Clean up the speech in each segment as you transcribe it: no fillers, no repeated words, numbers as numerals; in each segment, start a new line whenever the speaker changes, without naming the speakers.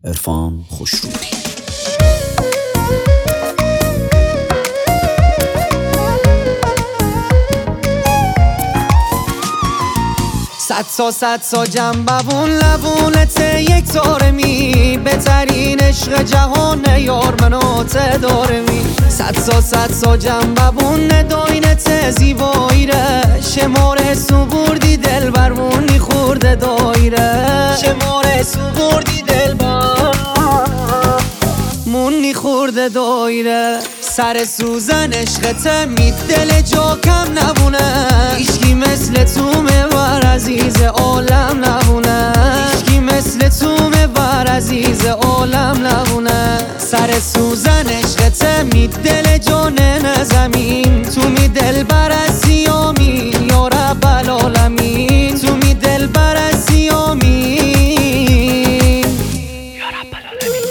عرفان خوشرودی.
صد سا جنبون لبونت یک تارمی بهترین عشق جهان یار منو تدارمی. صد سا جنبون داینت زیباییره شماره سو بردی دل برمونی خورده دایره شماره سو بردی دل برمونی خورده دایره. سر سوزن عشقت می دل جا کم نبونه هیچکی مثل تو مبر عزیز عالم نبونه هیچکی مثل تو مبر عزیز عالم نبونه. سر سوزن عشقت می دل جانن زمین تو می دل بر از سیامی یا رب العالمین تو می دل بر از سیامی یا رب العالمین.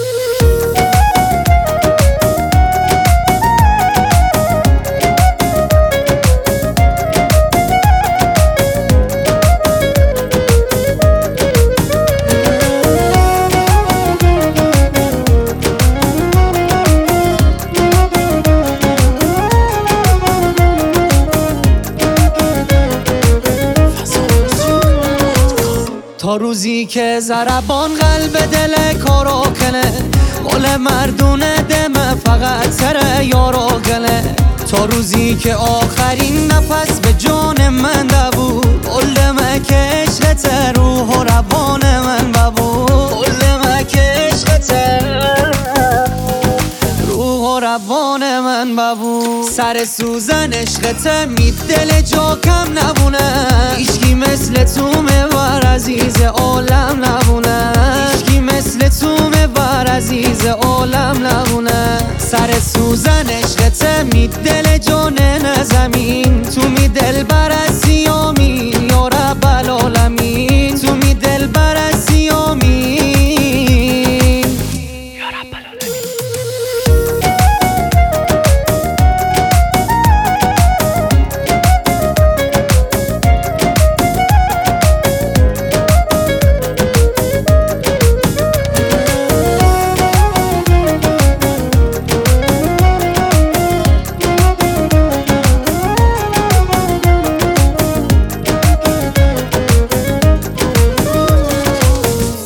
تا روزی که ضربان قلب دل کارو کنه قول مردونه دمه فقط سر یارو کنه. تا روزی که آخرین نفس به جان من دبود قول دمه که عشقت روح و روان من ببود قول دمه که عشقت روح و روان من ببود. سر سوزن عشقت می دل جا کم نبونه هیچکی مثل تو مبر عزیز عالم نبونه هیچکی مثل تو مبر عزیز عالم نبونه. سر سوزن عشقت می دل جانن زمین تو می دل بر از سیامی یا رب العالمین تو می دل بر از سیامی یا رب العالمین.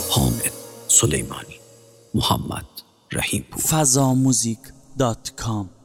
سلیمانی، محمد رحیم پور.
fazamuzik.com